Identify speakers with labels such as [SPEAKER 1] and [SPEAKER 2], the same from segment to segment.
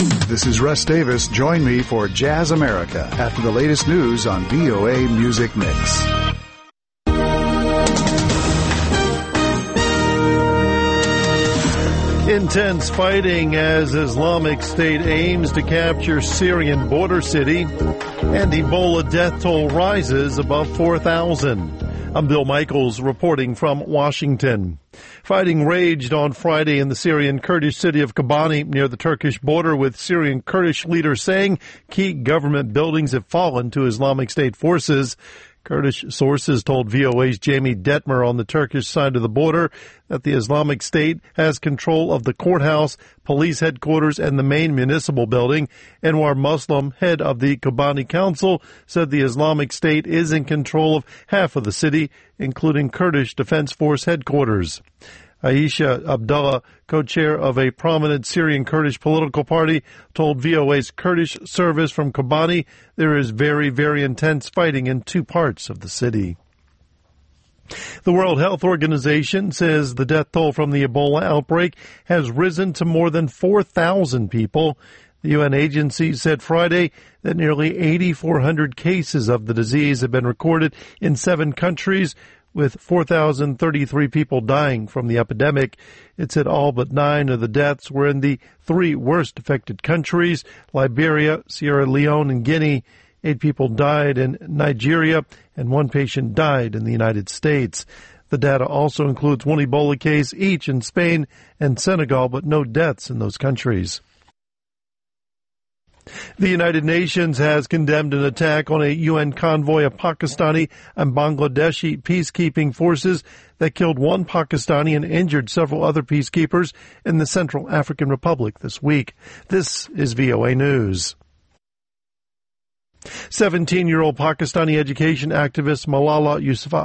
[SPEAKER 1] This is Russ Davis. Join me for Jazz America after the latest news on VOA Music Mix.
[SPEAKER 2] Intense fighting as Islamic State aims to capture Syrian border city, and Ebola death toll rises above 4,000. I'm Bill Michaels reporting from Washington. Fighting raged on Friday in the Syrian Kurdish city of Kobani near the Turkish border, with Syrian Kurdish leaders saying key government buildings have fallen to Islamic State forces. Kurdish sources told VOA's Jamie Detmer on the Turkish side of the border that the Islamic State has control of the courthouse, police headquarters, and the main municipal building. Anwar Muslim, head of the Kobani Council, said the Islamic State is in control of half of the city, including Kurdish Defense Force headquarters. Aisha Abdullah, co-chair of a prominent Syrian Kurdish political party, told VOA's Kurdish service from Kobani there is very, very intense fighting in two parts of the city. The World Health Organization says the death toll from the Ebola outbreak has risen to more than 4,000 people. The UN agency said Friday that nearly 8,400 cases of the disease have been recorded in 7 countries, with 4,033 people dying from the epidemic. It said all but 9 of the deaths were in the 3 worst affected countries, Liberia, Sierra Leone, and Guinea. 8 people died in Nigeria, and 1 patient died in the United States. The data also includes 1 Ebola case each in Spain and Senegal, but no deaths in those countries. The United Nations has condemned an attack on a UN convoy of Pakistani and Bangladeshi peacekeeping forces that killed 1 Pakistani and injured several other peacekeepers in the Central African Republic this week. This is VOA News. 17-year-old Pakistani education activist Malala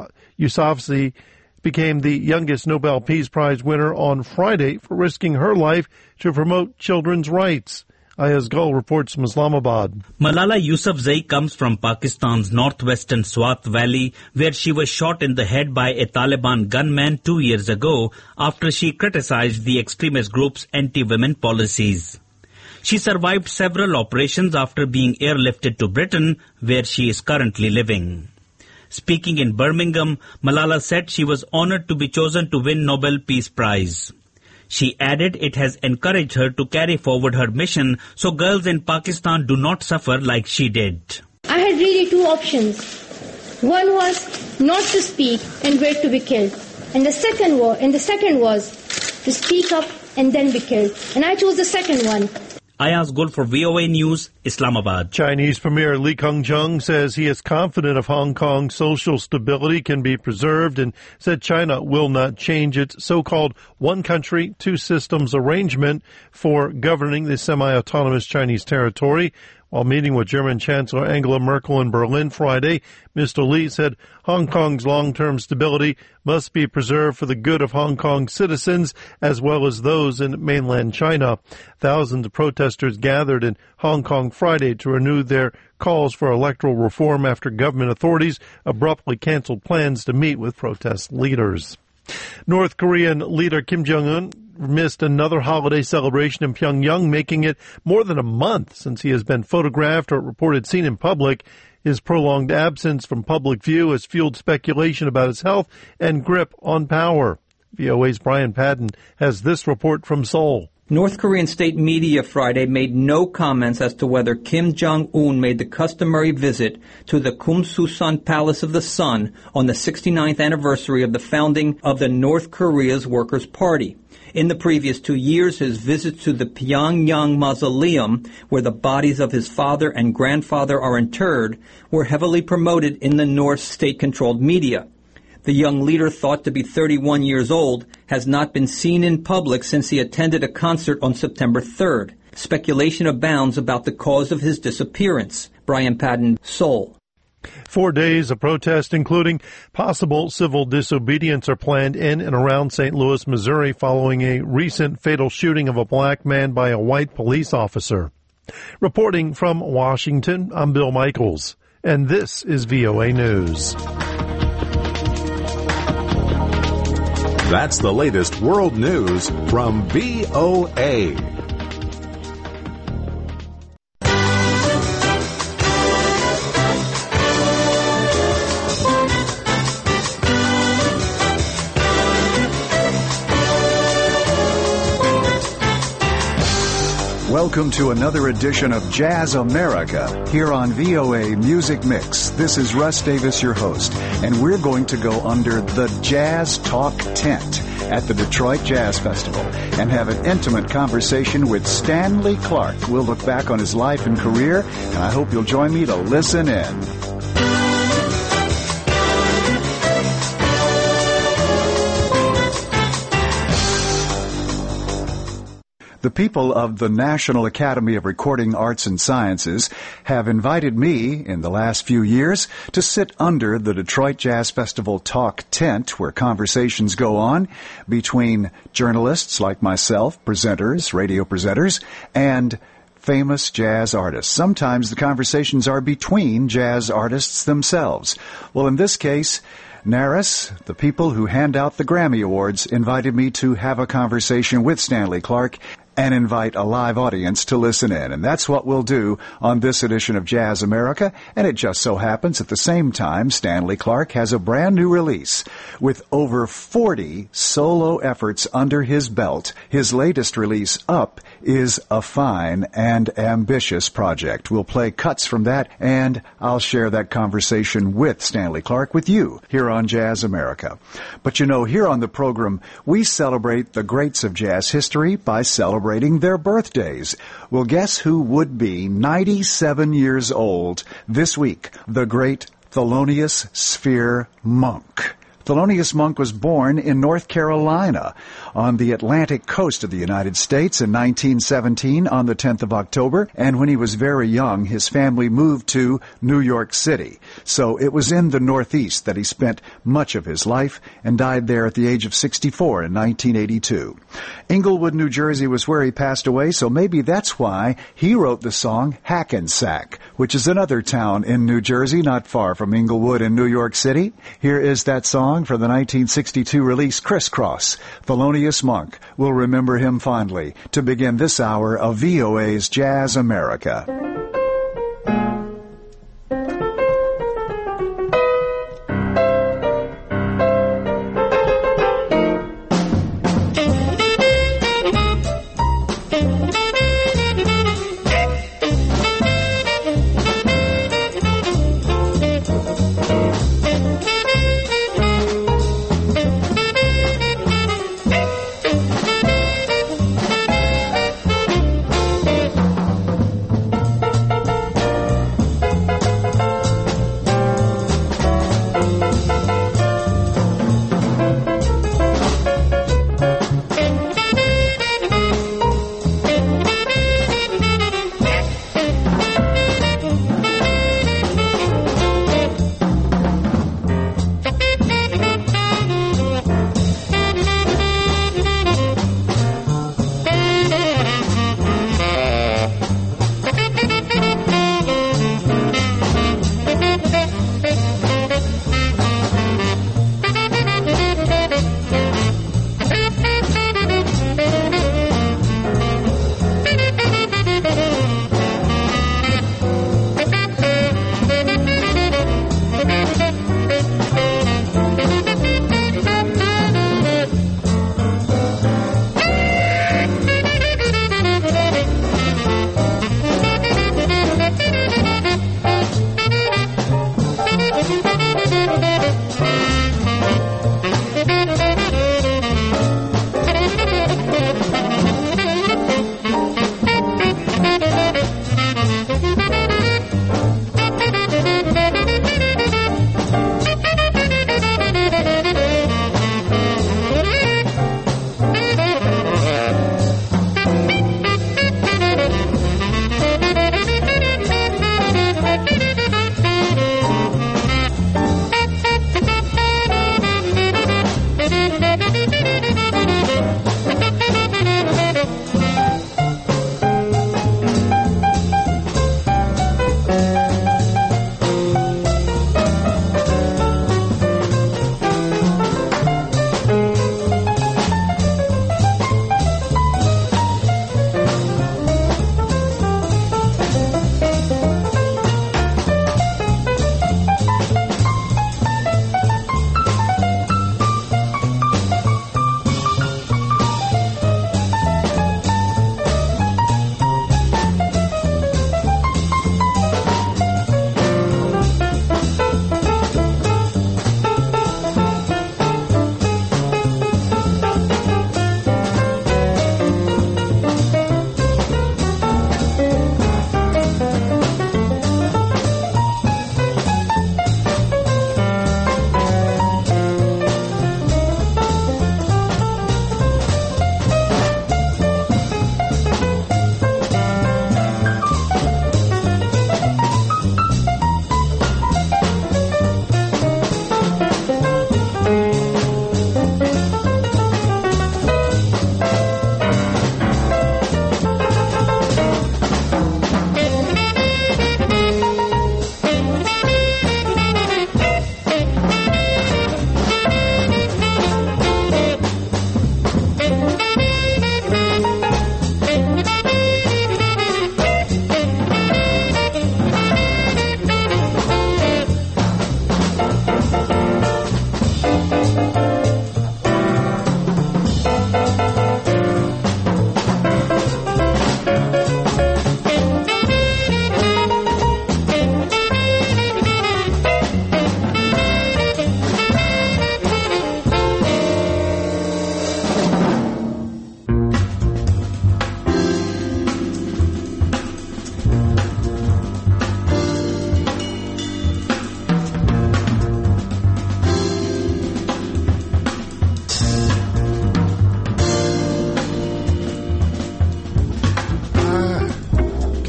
[SPEAKER 2] Yousafzai became the youngest Nobel Peace Prize winner on Friday for risking her life to promote children's rights. Ayaz Gul reports from Islamabad.
[SPEAKER 3] Malala Yousafzai comes from Pakistan's northwestern Swat Valley, where she was shot in the head by a Taliban gunman 2 years ago after she criticized the extremist group's anti-women policies. She survived several operations after being airlifted to Britain, where she is currently living. Speaking in Birmingham, Malala said she was honored to be chosen to win Nobel Peace Prize. She added it has encouraged her to carry forward her mission so girls in Pakistan do not suffer like she did.
[SPEAKER 4] I had really 2 options. One was not to speak and wait to be killed. And the second was to speak up and then be killed. And I chose the second one.
[SPEAKER 3] Ayaz Gul for VOA News, Islamabad.
[SPEAKER 2] Chinese Premier Li Keqiang says he is confident of Hong Kong's social stability can be preserved and said China will not change its so-called one country, two systems arrangement for governing the semi-autonomous Chinese territory. While meeting with German Chancellor Angela Merkel in Berlin Friday, Mr. Li said Hong Kong's long-term stability must be preserved for the good of Hong Kong citizens as well as those in mainland China. Thousands of protesters gathered in Hong Kong Friday to renew their calls for electoral reform after government authorities abruptly canceled plans to meet with protest leaders. North Korean leader Kim Jong-un missed another holiday celebration in Pyongyang, making it more than a month since he has been photographed or reported seen in public. His prolonged absence from public view has fueled speculation about his health and grip on power. VOA's Brian Padden has this report from Seoul.
[SPEAKER 5] North Korean state media Friday made no comments as to whether Kim Jong-un made the customary visit to the Kumsusan Palace of the Sun on the 69th anniversary of the founding of the North Korea's Workers' Party. In the previous 2 years, his visits to the Pyongyang Mausoleum, where the bodies of his father and grandfather are interred, were heavily promoted in the North state-controlled media. The young leader, thought to be 31 years old, has not been seen in public since he attended a concert on September 3rd. Speculation abounds about the cause of his disappearance. Brian Padden, Seoul.
[SPEAKER 2] 4 days of protest, including possible civil disobedience, are planned in and around St. Louis, Missouri, following a recent fatal shooting of a black man by a white police officer. Reporting from Washington, I'm Bill Michaels, and this is VOA News.
[SPEAKER 6] That's the latest world news from VOA.
[SPEAKER 1] Welcome to another edition of Jazz America here on VOA Music Mix. This is Russ Davis, your host, and we're going to go under the Jazz Talk tent at the Detroit Jazz Festival and have an intimate conversation with Stanley Clarke. We'll look back on his life and career, and I hope you'll join me to listen in. The people of the National Academy of Recording Arts and Sciences have invited me in the last few years to sit under the Detroit Jazz Festival Talk tent where conversations go on between journalists like myself, presenters, radio presenters, and famous jazz artists. Sometimes the conversations are between jazz artists themselves. Well, in this case, NARAS, the people who hand out the Grammy Awards, invited me to have a conversation with Stanley Clarke and invite a live audience to listen in. And that's what we'll do on this edition of Jazz America. And it just so happens at the same time, Stanley Clarke has a brand new release with over 40 solo efforts under his belt. His latest release, Up, is a fine and ambitious project. We'll play cuts from that, and I'll share that conversation with Stanley Clarke with you here on Jazz America. But you know, here on the program, we celebrate the greats of jazz history by celebrating their birthdays. Well, guess who would be 97 years old this week? The great Thelonious Sphere Monk. Thelonious Monk was born in North Carolina on the Atlantic coast of the United States in 1917 on the 10th of October, and when he was very young, his family moved to New York City. So it was in the Northeast that he spent much of his life and died there at the age of 64 in 1982. Englewood, New Jersey was where he passed away, so maybe that's why he wrote the song Hackensack, which is another town in New Jersey, not far from Englewood in New York City. Here is that song from the 1962 release Crisscross. Thelonious Monk. We'll remember him fondly to begin this hour of VOA's Jazz America.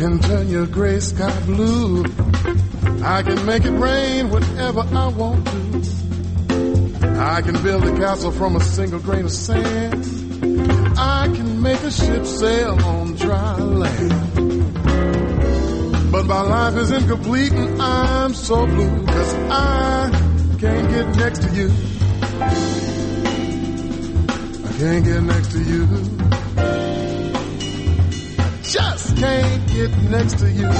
[SPEAKER 7] can turn your gray sky blue. I can make it rain whenever I want to. I can build a castle from a single grain of sand. I can make a ship sail on dry land. But my life is incomplete and I'm so blue, 'cause I can't get next to you. I can't get next to you. Just can't get next to you.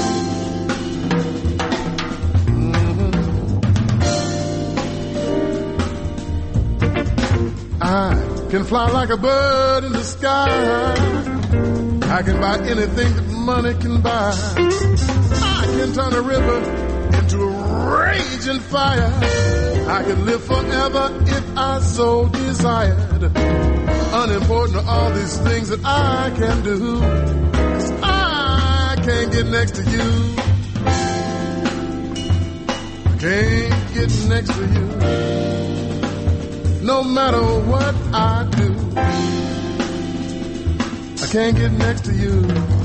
[SPEAKER 7] I can fly like a bird in the sky. I can buy anything that money can buy. I can turn a river into a raging fire. I can live forever if I so desired. Unimportant are all these things that I can do, 'cause I can't get next to you. I can't get next to you. No matter what I do, I can't get next to you.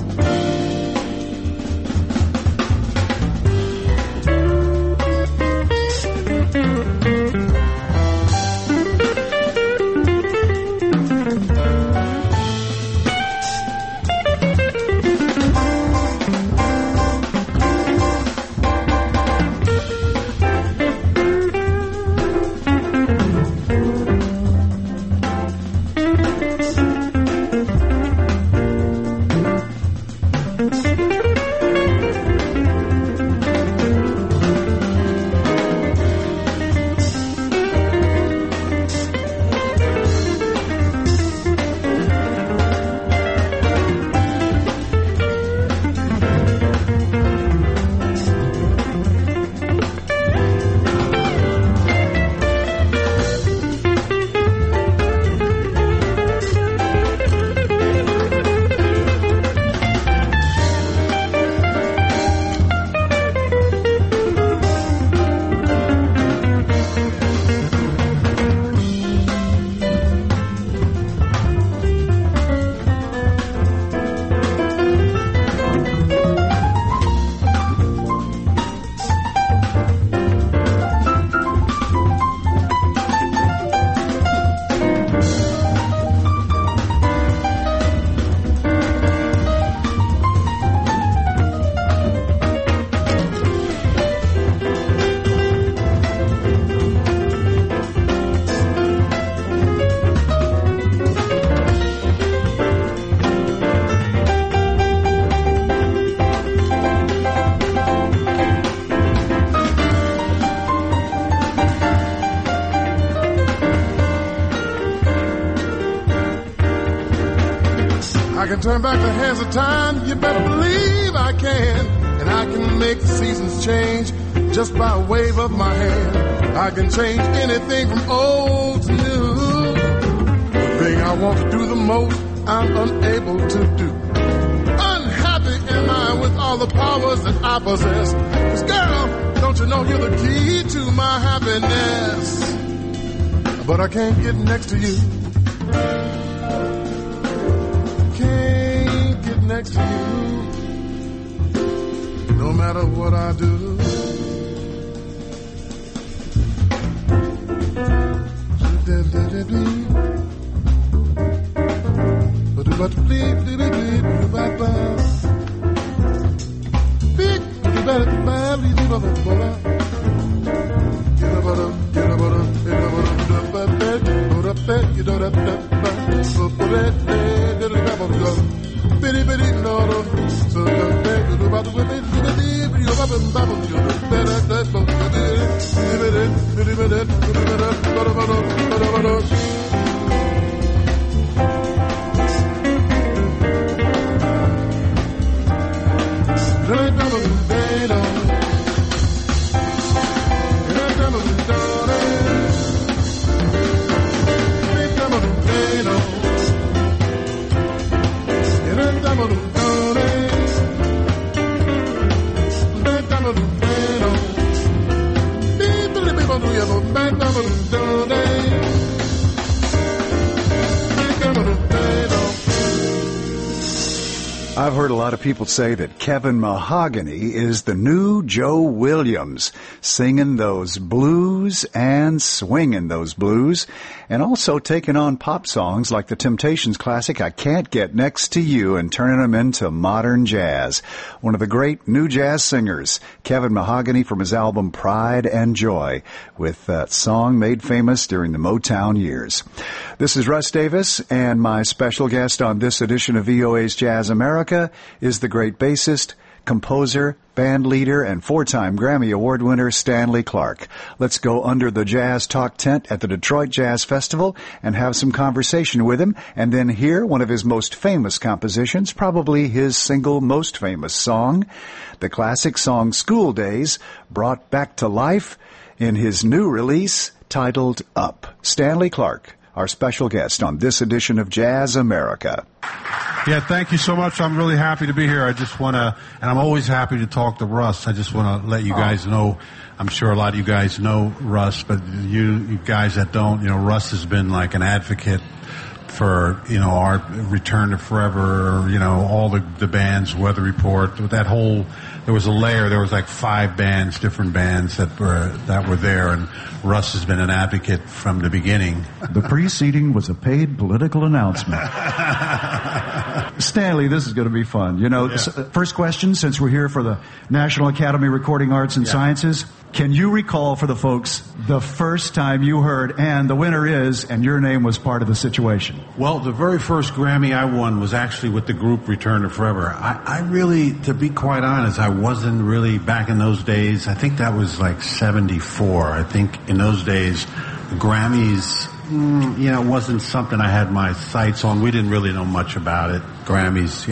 [SPEAKER 7] I can turn back the hands of time, you better believe I can. And I can make the seasons change just by a wave of my hand. I can change anything from old to new. The thing I want to do the most, I'm unable to do. Unhappy am I with all the powers that I possess. 'Cause girl, don't you know you're the key to my happiness? But I can't get next to you. Can't get next to you. No matter what I do.
[SPEAKER 1] I've heard a lot of people say that Kevin Mahogany is the new Joe Williams, singing those blues and swinging those blues, and also taking on pop songs like the Temptations classic I Can't Get Next to You and turning them into modern jazz. One of the great new jazz singers, Kevin Mahogany, from his album Pride and Joy, with that song made famous during the Motown years. This is Russ Davis, and my special guest on this edition of VOA's Jazz America is the great bassist, composer, band leader, and 4-time Grammy Award winner Stanley Clarke. Let's go under the Jazz Talk tent at the Detroit Jazz Festival and have some conversation with him, and then hear one of his most famous compositions, probably his single most famous song, the classic song School Days, brought back to life in his new release titled Up. Stanley Clarke, our special guest on this edition of Jazz America.
[SPEAKER 8] Yeah, thank you so much. I'm really happy to be here. I just want to, and I'm always happy to talk to Russ. I just want to let you guys know, I'm sure a lot of you guys know Russ, but you guys that don't, Russ has been like an advocate for, our Return to Forever, all the bands, Weather Report, that whole, there was a layer, there was like 5 bands, different bands that were there, and Russ has been an advocate from the beginning.
[SPEAKER 1] The preceding was a paid political announcement. Stanley, this is going to be fun. First question, since we're here for the National Academy of Recording Arts and Sciences, can you recall for the folks the first time you heard, and the winner is, and your name was part of the situation?
[SPEAKER 8] Well, the very first Grammy I won was actually with the group Return to Forever. I really, to be quite honest, I wasn't really back in those days. I think that was like 74. I think in those days, the Grammys, it wasn't something I had my sights on. We didn't really know much about it. Grammys,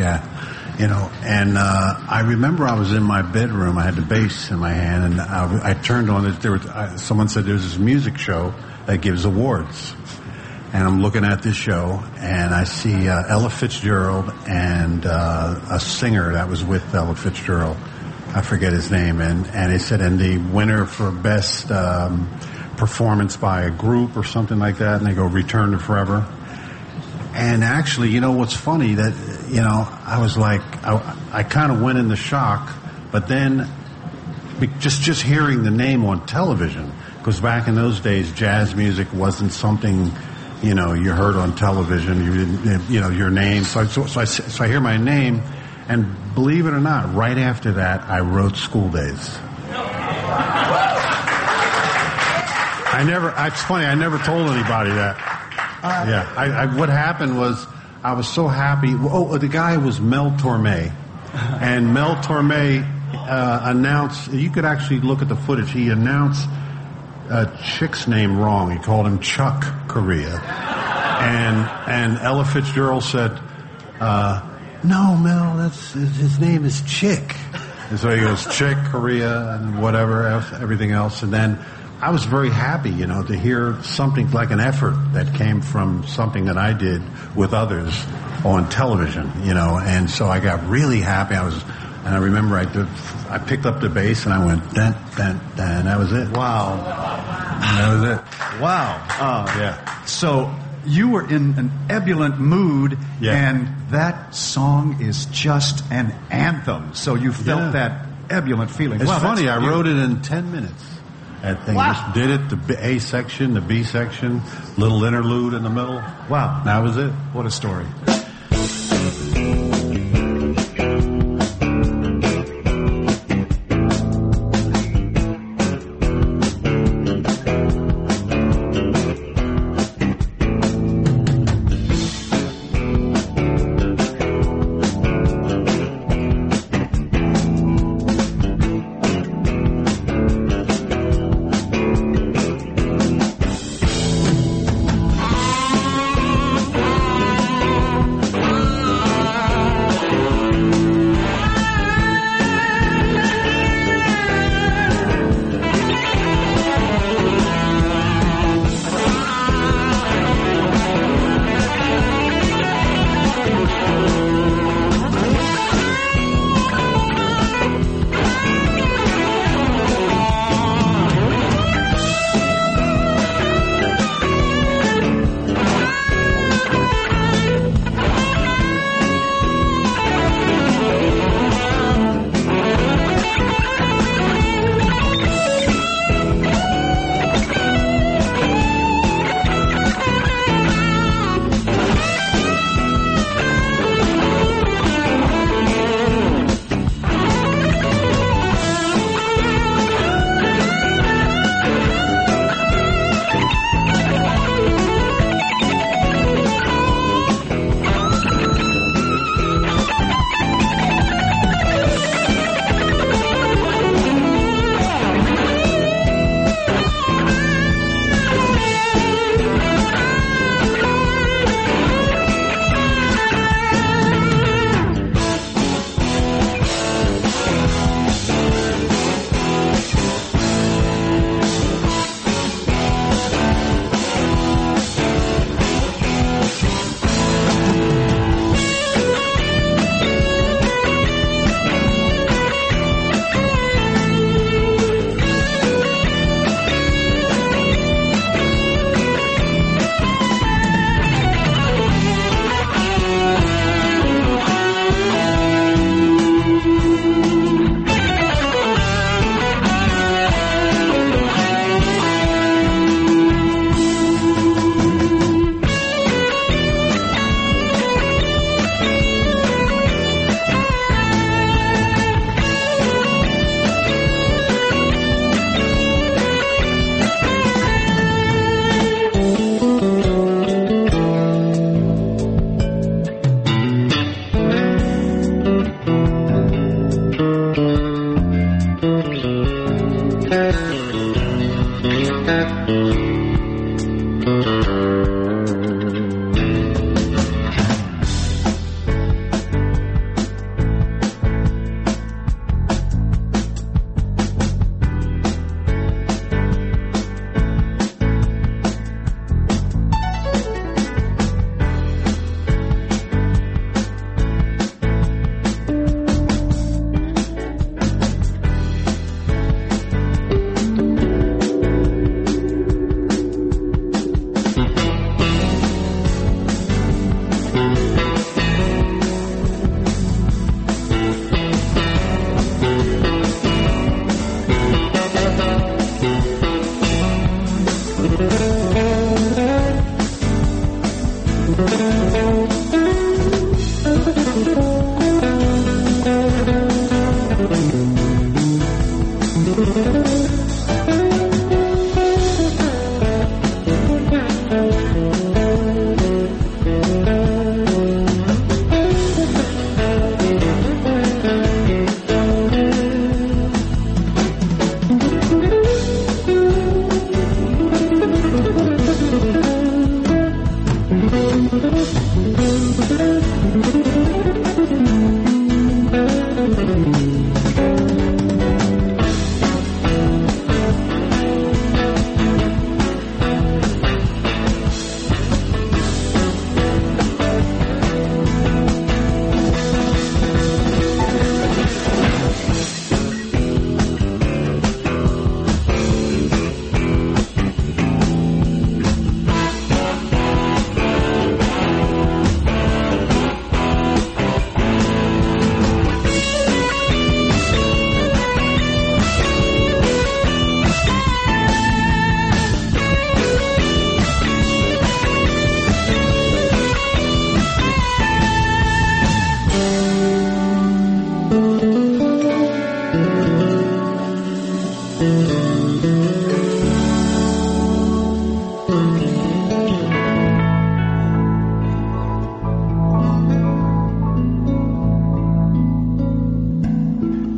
[SPEAKER 8] and I remember I was in my bedroom. I had the bass in my hand, and I turned on it. Someone said there's this music show that gives awards. And I'm looking at this show, and I see Ella Fitzgerald and a singer that was with Ella Fitzgerald. I forget his name. And they said, and the winner for best performance by a group or something like that, and they go Return to Forever. And actually, what's funny, that, I was like, I kind of went into shock, but then just hearing the name on television, because back in those days, jazz music wasn't something, you heard on television, you didn't, your name. So I hear my name, and believe it or not, right after that, I wrote School Days. It's funny, I never told anybody that. What happened was, I was so happy. The guy was Mel Torme. And Mel Torme announced, you could actually look at the footage, he announced a chick's name wrong. He called him Chuck Corea. And Ella Fitzgerald said, no, Mel, his name is Chick. And so he goes, Chick Corea and whatever else, everything else. And then I was very happy, to hear something like an effort that came from something that I did with others on television, and so I got really happy. And I remember I picked up the bass and I went, dun, dun, dun. That was it.
[SPEAKER 1] Wow.
[SPEAKER 8] That was it.
[SPEAKER 1] Wow.
[SPEAKER 8] Yeah.
[SPEAKER 1] So you were in an ebullient mood, and that song is just an anthem. So you felt that ebullient feeling.
[SPEAKER 8] It's funny, I wrote it in 10 minutes. That thing just did it, the A section, the B section, little interlude in the middle.
[SPEAKER 1] Wow.
[SPEAKER 8] That was it.
[SPEAKER 1] What a story.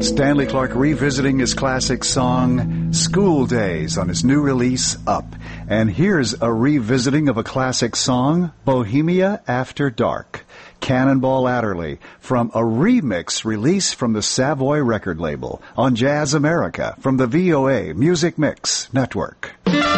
[SPEAKER 1] Stanley Clarke revisiting his classic song, School Days, on his new release, Up. And here's a revisiting of a classic song, Bohemia After Dark. Cannonball Adderley, from a remix release from the Savoy record label on Jazz America from the VOA Music Mix Network.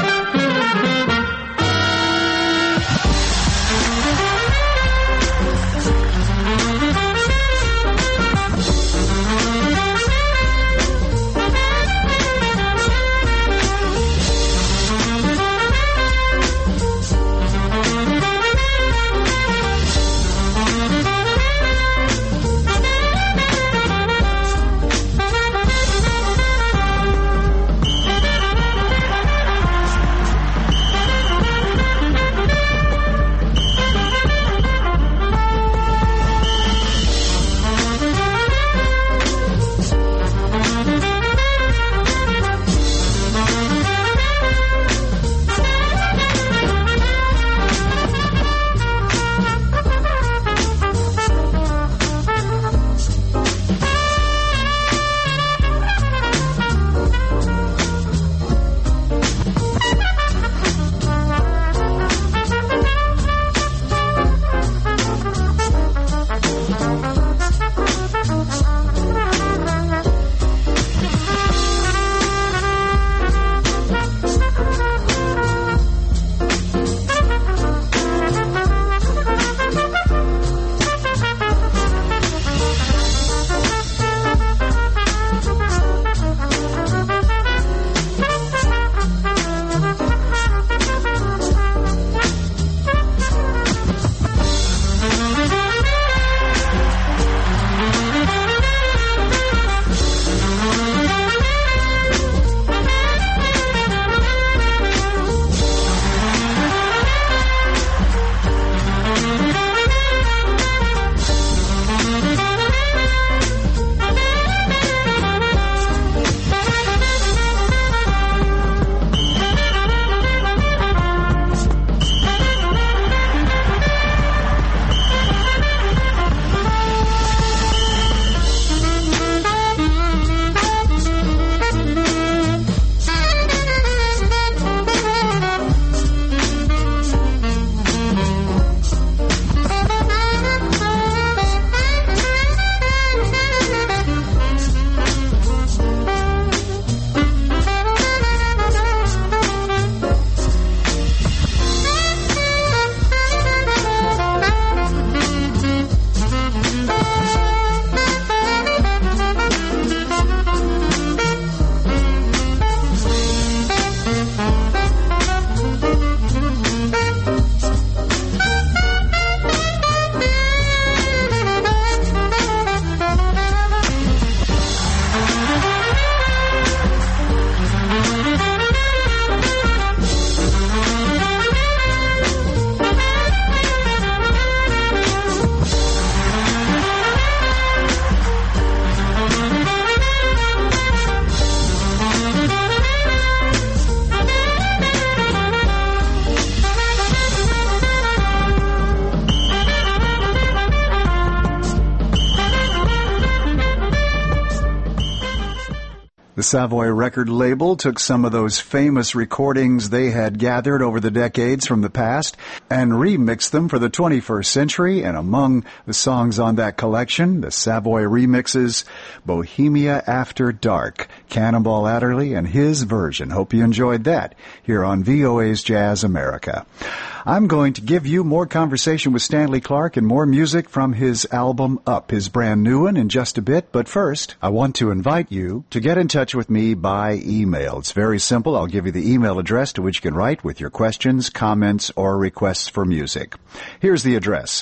[SPEAKER 1] The Savoy record label took some of those famous recordings they had gathered over the decades from the past and remixed them for the 21st century, and among the songs on that collection, the Savoy remixes, Bohemia After Dark, Cannonball Adderley and his version. Hope you enjoyed that here on VOA's Jazz America. I'm going to give you more conversation with Stanley Clarke and more music from his album Up, his brand new one, in just a bit. But first, I want to invite you to get in touch with me by email. It's very simple. I'll give you the email address to which you can write with your questions, comments, or requests for music. Here's the address: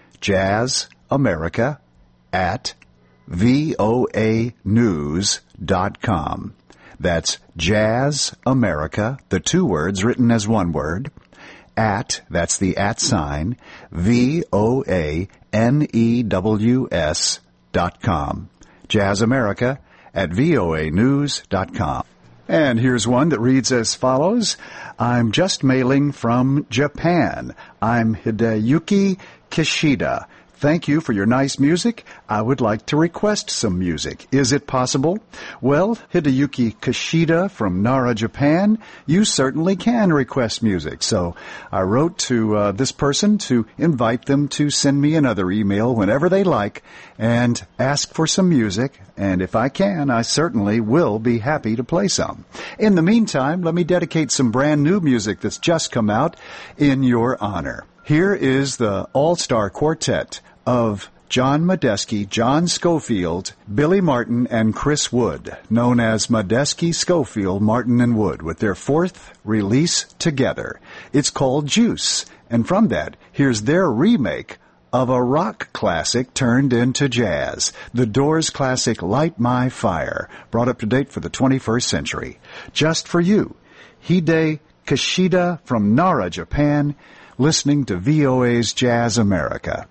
[SPEAKER 1] jazzamerica@voanews.com. That's jazzamerica, the two words written as one word, at, that's the at sign, VOANEWS.com. jazzamerica@voanews.com. And here's one that reads as follows. I'm just mailing from Japan. I'm Hideyuki Kishida. Thank you for your nice music. I would like to request some music. Is it possible? Well, Hideyuki Kishida from Nara, Japan, you certainly can request music. So I wrote to this person to invite them to send me another email whenever they like and ask for some music. And if I can, I certainly will be happy to play some. In the meantime, let me dedicate some brand new music that's just come out in your honor. Here is the All-Star Quartet of John Medeski, John Schofield, Billy Martin, and Chris Wood, known as Medeski, Schofield, Martin, and Wood, with their fourth release together. It's called Juice, and from that, here's their remake of a rock classic turned into jazz, the Doors classic Light My Fire, brought up to date for the 21st century. Just for you, Hide Kishida from Nara, Japan, listening to VOA's Jazz America.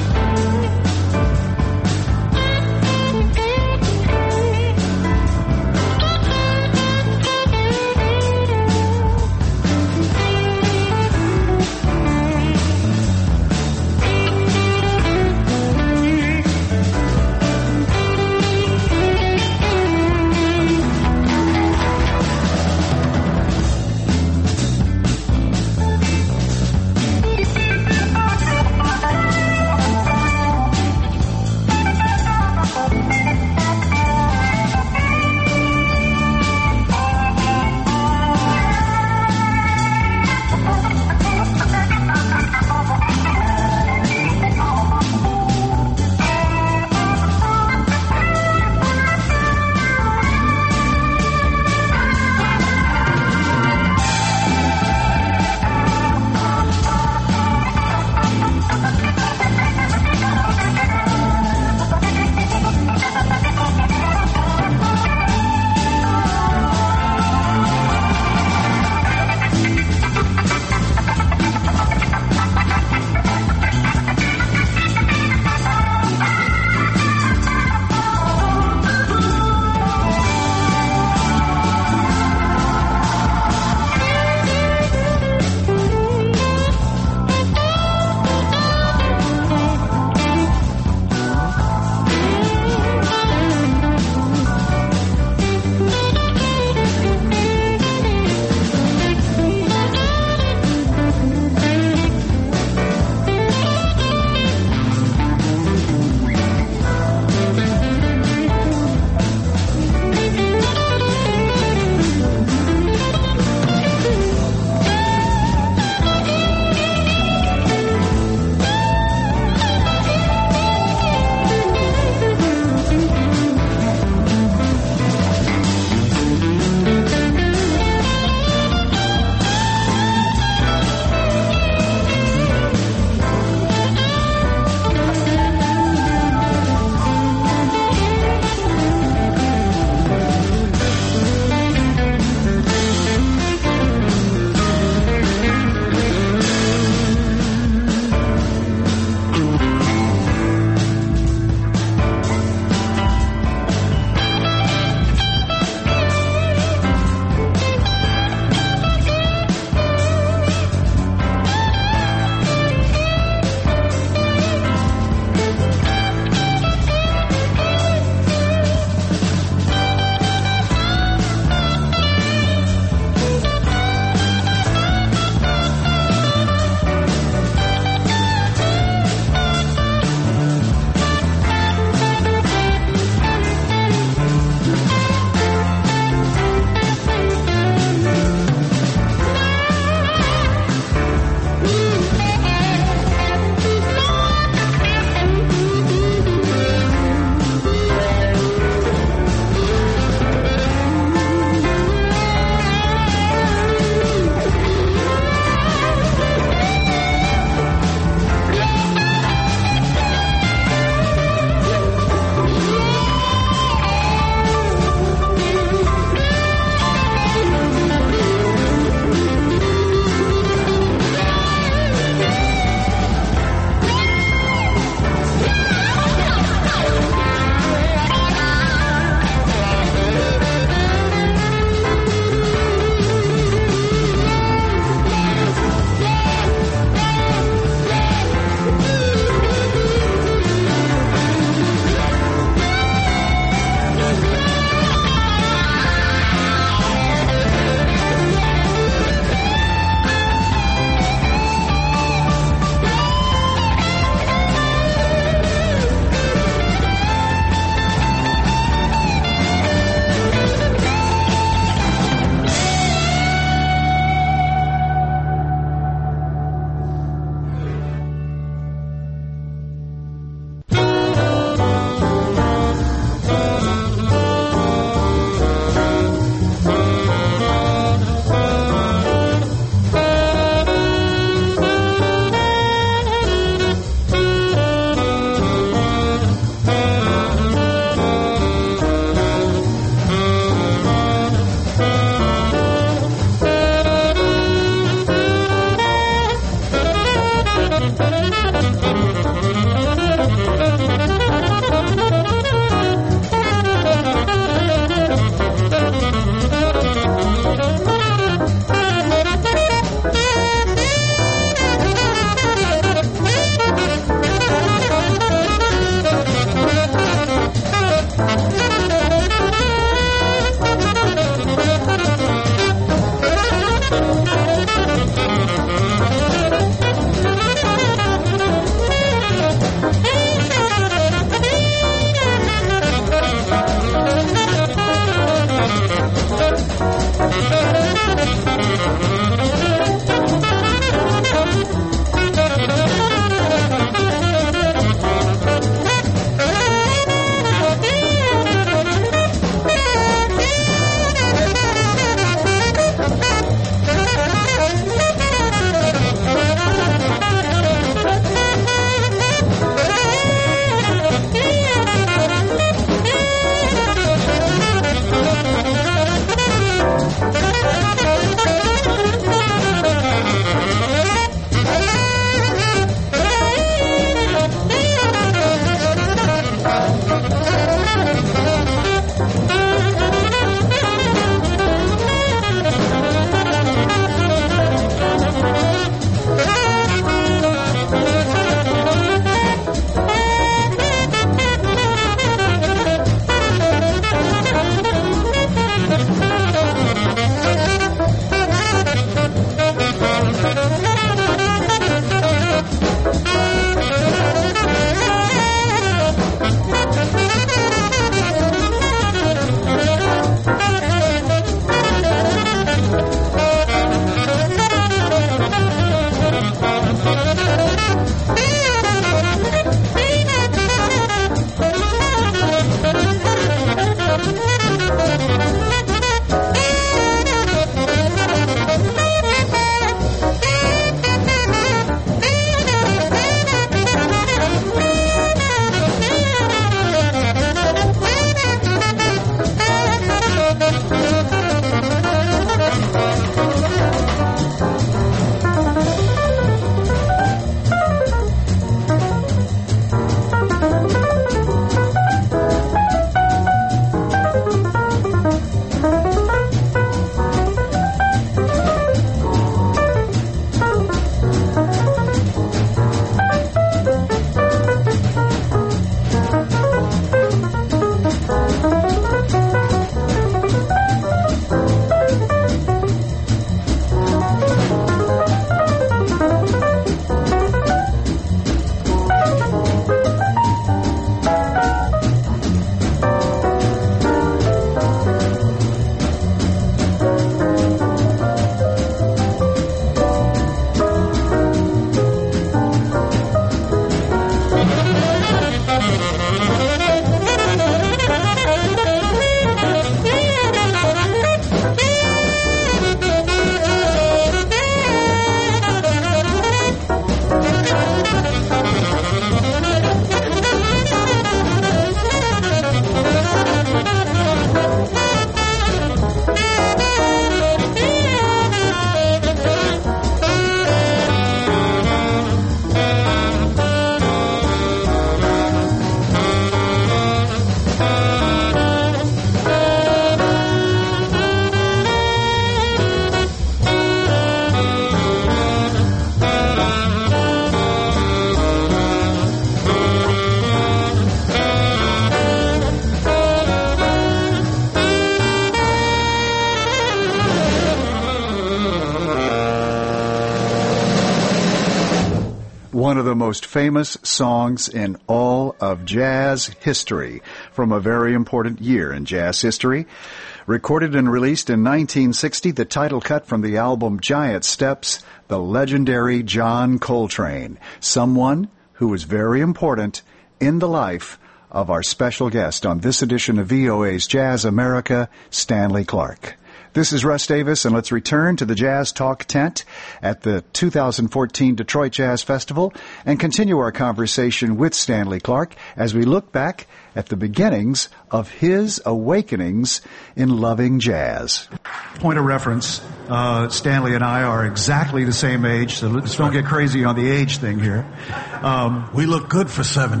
[SPEAKER 1] one of the most famous songs in all of jazz history from a very important year in jazz history. Recorded and released in 1960, the title cut from the album Giant Steps, the legendary John Coltrane, someone who was very important in the life of our special guest on this edition of VOA's Jazz America, Stanley Clarke. This is Russ Davis, and let's return to the Jazz Talk tent at the 2014 Detroit Jazz Festival and continue our conversation with Stanley Clarke as we look back at the beginnings of his awakenings in loving jazz.
[SPEAKER 9] Point of reference, Stanley and I are exactly the same age, so let's don't get crazy on the age thing here.
[SPEAKER 8] We look good for 70,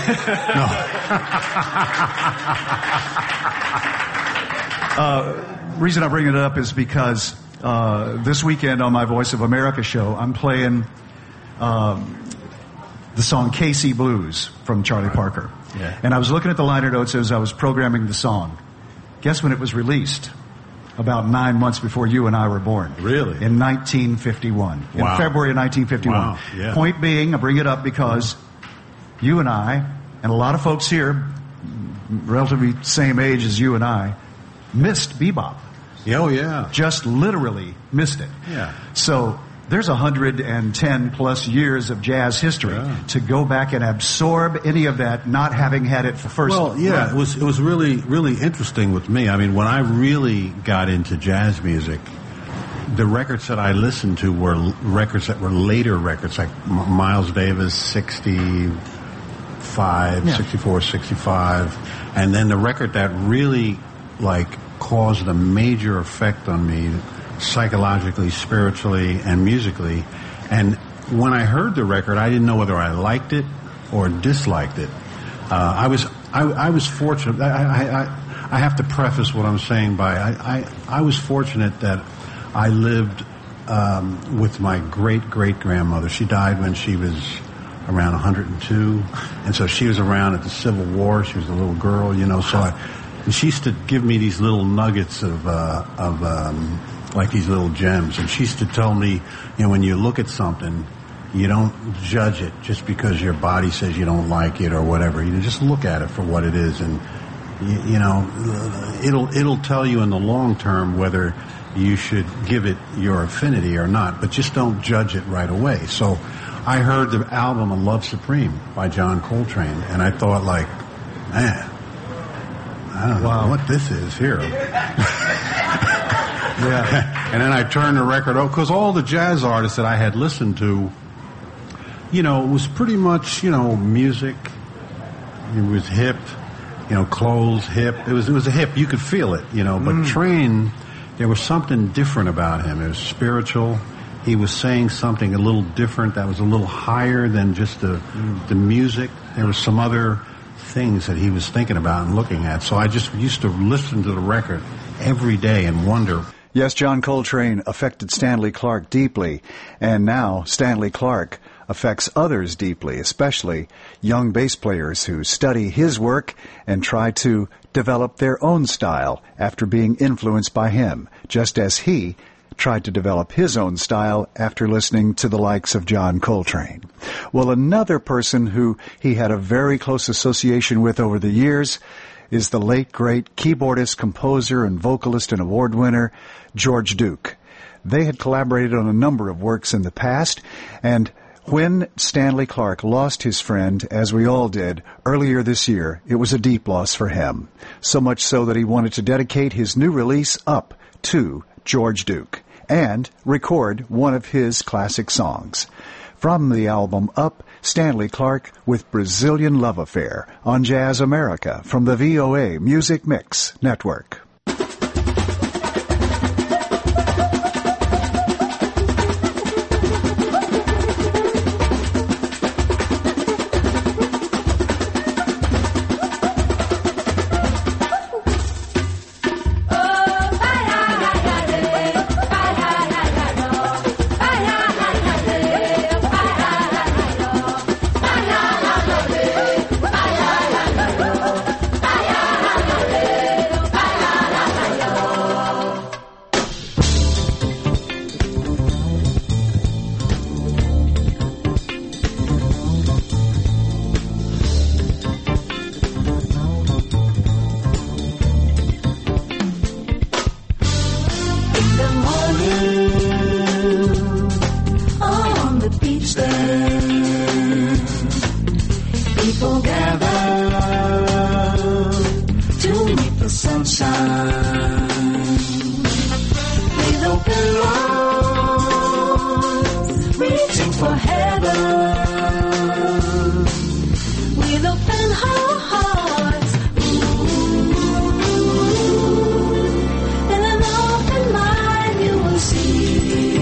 [SPEAKER 8] huh?
[SPEAKER 9] Reason I bring it up is because this weekend on my Voice of America show, I'm playing the song KC Blues from Charlie Parker.
[SPEAKER 8] Yeah.
[SPEAKER 9] And I was looking at the liner notes as I was programming the song. Guess when it was released? About 9 months before you and I were born.
[SPEAKER 8] Really?
[SPEAKER 9] In 1951.
[SPEAKER 8] Wow.
[SPEAKER 9] In February of 1951.
[SPEAKER 8] Wow. Yeah.
[SPEAKER 9] Point being, I bring it up because you and I, and a lot of folks here, relatively same age as you and I, missed bebop.
[SPEAKER 8] Oh, yeah.
[SPEAKER 9] Just literally missed it.
[SPEAKER 8] Yeah.
[SPEAKER 9] So there's 110 plus years of jazz history to go back and absorb any of that, not having had it for first.
[SPEAKER 8] Well, yeah, it was really, really interesting with me. I mean, when I really got into jazz music, the records that I listened to were records that were later records, like Miles Davis, 65, 64, 65. And then the record that really, caused a major effect on me psychologically, spiritually, and musically. And when I heard the record, I didn't know whether I liked it or disliked it. I was fortunate. I have to preface what I'm saying by I was fortunate that I lived with my great-great-grandmother. She died when she was around 102, and so she was around at the Civil War. She was a little girl, so and she used to give me these little nuggets of these little gems. And she used to tell me, when you look at something, you don't judge it just because your body says you don't like it or whatever. You just look at it for what it is, and it'll tell you in the long term whether you should give it your affinity or not. But just don't judge it right away. So I heard the album "A Love Supreme" by John Coltrane, and I thought, man, I don't know what this is here. Yeah. And then I turned the record over, because all the jazz artists that I had listened to, it was pretty much, music. It was hip, clothes, hip. It was a hip. You could feel it, But Train, there was something different about him. It was spiritual. He was saying something a little different that was a little higher than just the music. There was some other things that he was thinking about and looking at. So I just used to listen to the record every day and wonder.
[SPEAKER 1] Yes, John Coltrane affected Stanley Clarke deeply, and now Stanley Clarke affects others deeply, especially young bass players who study his work and try to develop their own style after being influenced by him, just as he tried to develop his own style after listening to the likes of John Coltrane. Well, another person who he had a very close association with over the years is the late, great keyboardist, composer, and vocalist and award winner, George Duke. They had collaborated on a number of works in the past, and when Stanley Clarke lost his friend, as we all did, earlier this year, it was a deep loss for him. So much so that he wanted to dedicate his new release, Up, to George Duke, and record one of his classic songs. From the album Up, Stanley Clarke with Brazilian Love Affair on Jazz America from the VOA Music Mix Network.
[SPEAKER 10] sunshine. With open arms, reaching for heaven. With open hearts, and an open mind, you will see.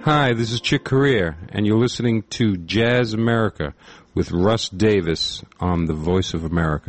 [SPEAKER 11] Hi, this is Chick Corea, and you're listening to Jazz America with Russ Davis on the Voice of America.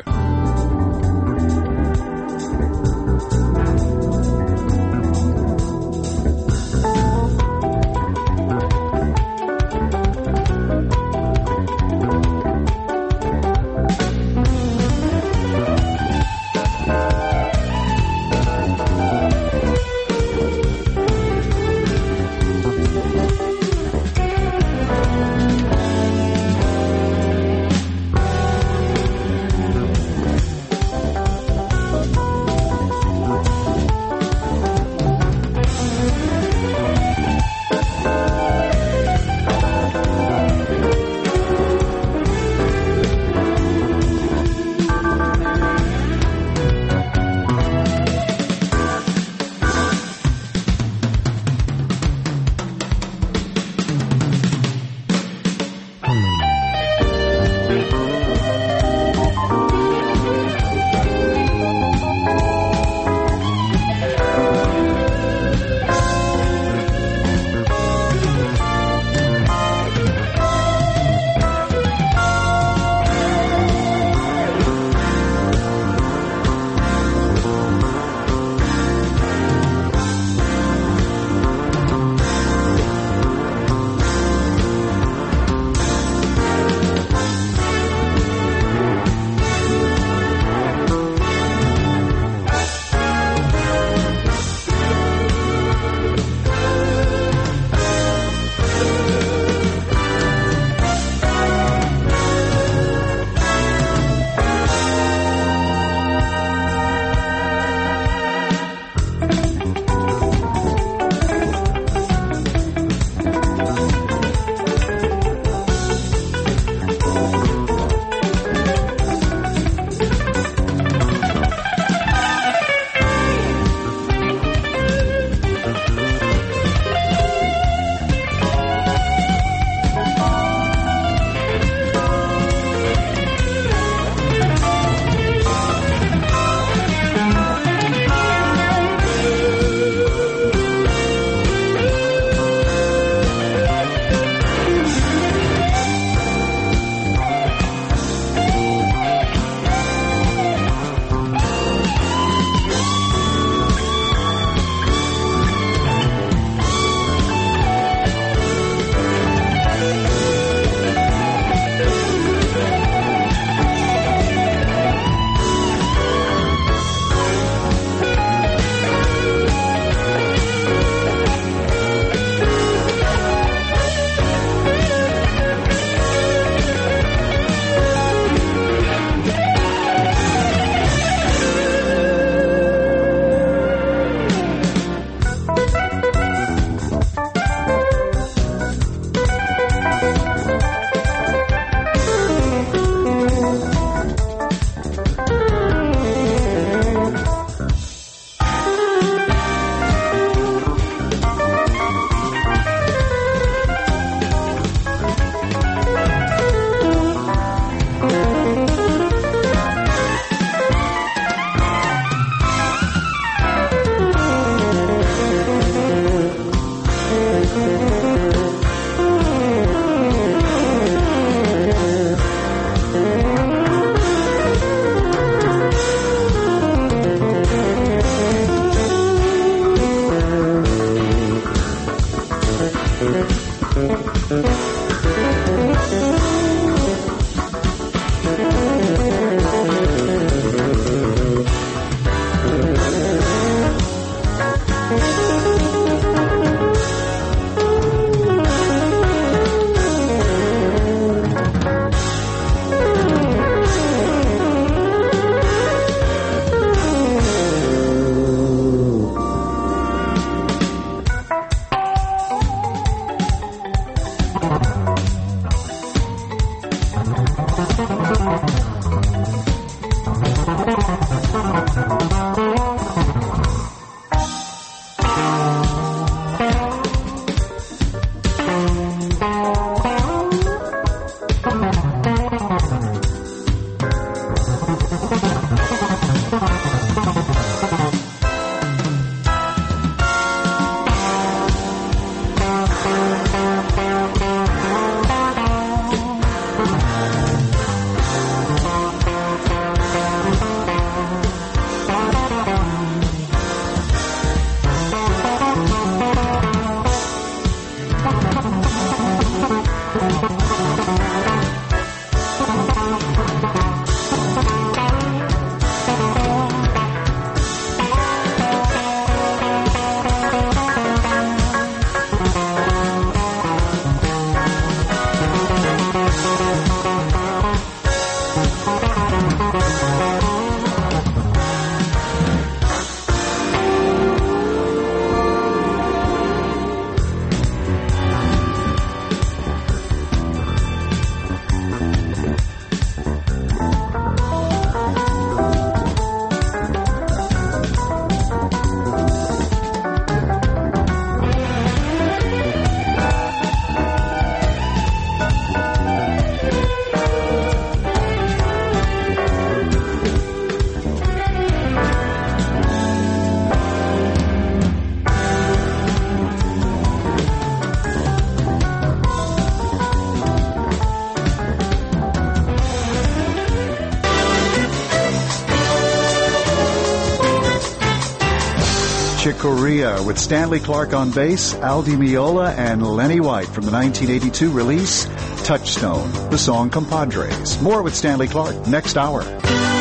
[SPEAKER 1] Korea with Stanley Clarke on bass, Al Di Meola, and Lenny White from the 1982 release Touchstone, the song Compadres. More with Stanley Clarke next hour.